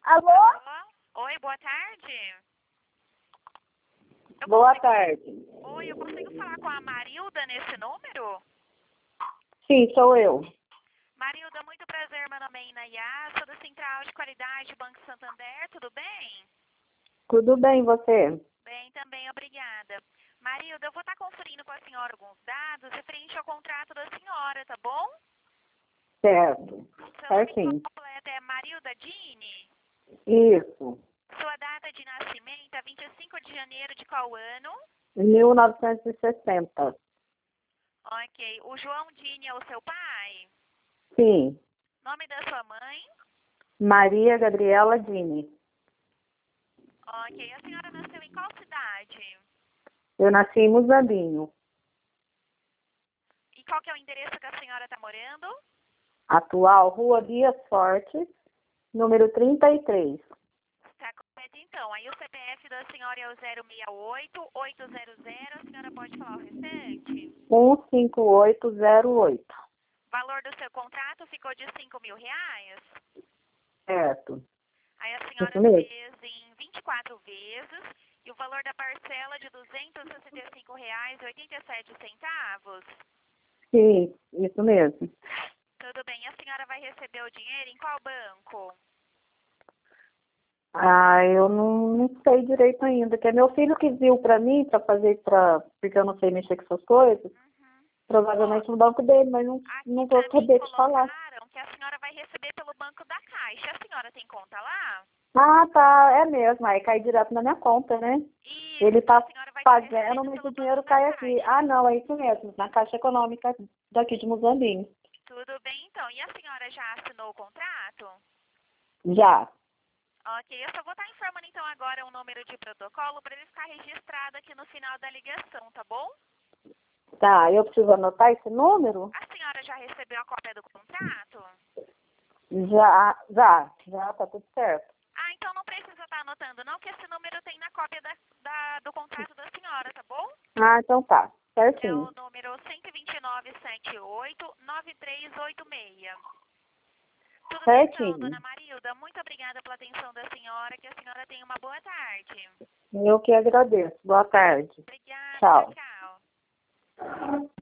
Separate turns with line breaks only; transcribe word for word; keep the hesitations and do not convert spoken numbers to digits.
Alô?
Alô? Oi, boa tarde. Eu
Boa
consigo...
tarde.
Oi, eu consigo falar com a Marilda nesse número?
Sim, sou eu.
Marilda, muito prazer, meu nome é Inayá, sou da Central de Qualidade Banco Santander, tudo bem?
Tudo bem, você?
Bem, também, obrigada. Marilda, eu vou estar conferindo com a senhora alguns dados referente ao contrato da senhora, tá bom?
Certo.
Seu nome
Certinho.
completo é Marilda Dini?
Isso.
Sua data de nascimento é vinte e cinco de janeiro de qual ano?
mil novecentos e sessenta.
Ok. O João Dini é o seu pai?
Sim.
Nome da sua mãe?
Maria Gabriela Dini.
Ok. A senhora nasceu em qual cidade?
Eu nasci em Muzambinho.
E qual que é o endereço que a senhora está morando?
Atual Rua Dias Fortes, número trinta e três.
Está correto, então. Aí o C P F da senhora é o zero seis oito, oito zero zero. A senhora pode falar o restante?
um cinco oito zero oito.
O valor do seu contrato ficou de cinco mil reais?
Certo.
Aí a
Isso
senhora
mesmo.
fez em vinte e quatro vezes e o valor da parcela de duzentos e sessenta e cinco reais e oitenta e sete centavos.
Sim, isso mesmo.
Tudo bem. A senhora vai receber o dinheiro em qual banco?
Ah, eu não, não sei direito ainda, que é meu filho que viu pra mim, pra fazer, pra, porque eu não sei mexer com essas coisas,
Uhum.
provavelmente no banco dele, mas não,
Aqui
não vou
pra mim
saber te falar.
colocaram que a senhora vai receber pelo Banco da Caixa. A senhora tem conta lá?
Ah, tá, é mesmo, aí cai direto na minha conta, né?
Isso,
Ele
então a
tá
senhora vai estar
fazendo,
recebendo
mas o
pelo Banco
dinheiro
da
cai aqui.
Caixa.
Ah, não, é isso mesmo, na Caixa Econômica daqui de Muzambinho.
Tudo bem, então. E a senhora já assinou o contrato?
Já.
Ok, eu só vou estar informando então agora um número de protocolo para ele ficar registrado aqui no final da ligação, tá bom?
Tá, eu preciso anotar esse número?
A senhora já recebeu a cópia do contrato?
Já, já, já, tá tudo certo.
Ah, então não precisa estar anotando não, que esse número tem na cópia da, da- do contrato da senhora, tá bom?
Ah, então tá,
É
certinho.
o número um dois nove sete oito nove três oito seis. Tudo bem então,
Certinho.
dona Marilda? Muito obrigada pela atenção da senhora, que a senhora tenha uma boa tarde.
Eu que agradeço. Boa tarde.
Obrigada, tchau,
Tchau.
tchau.